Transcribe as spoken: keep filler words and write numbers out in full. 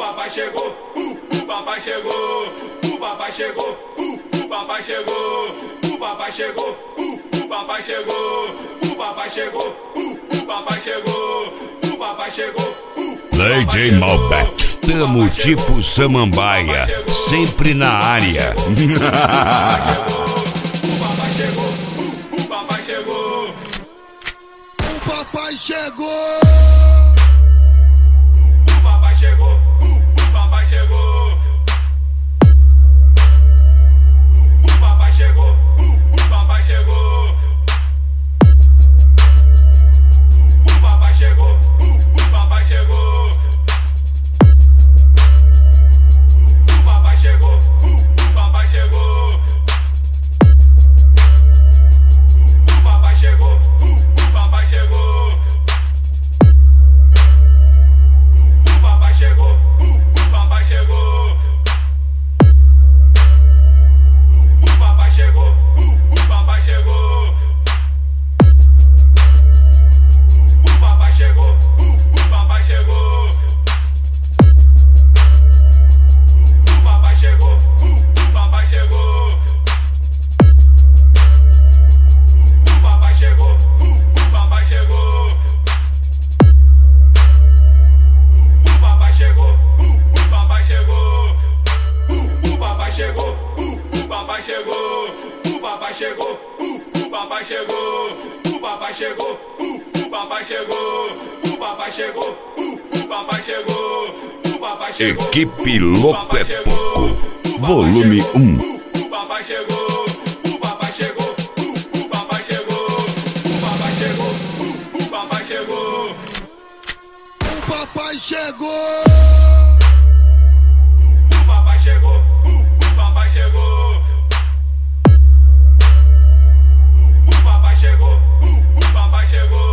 papai chegou, uh, o papai chegou, o papai chegou, uh, o papai chegou, o papai chegou, uh, o papai chegou, o papai chegou, uh, o papai chegou, o papai chegou. D J Malbec, tamo tipo Samambaia, sempre na área. O papai chegou, o papai chegou, o papai chegou. O papai chegou, o papai chegou. O papai chegou, o papai chegou. O papai chegou, o papai chegou. O papai chegou, o papai chegou. O papai chegou, o papai chegou. O papai chegou, o papai chegou. O papai chegou, o papai chegou. O papai chegou, o papai chegou. O papai chegou, o papai chegou. O papai chegou, o papai chegou. O papai chegou, o papai chegou. O papai chegou, o papai chegou. O papai chegou, o papai chegou. O papai chegou, o papai chegou. O papai chegou, o papai chegou. O papai chegou. Equipe Louco é Pouco, volume um. O papai chegou, o papai chegou. O papai chegou, o papai chegou. O papai chegou. O papai chegou. O papai chegou, o papai chegou. O papai chegou, o papai chegou.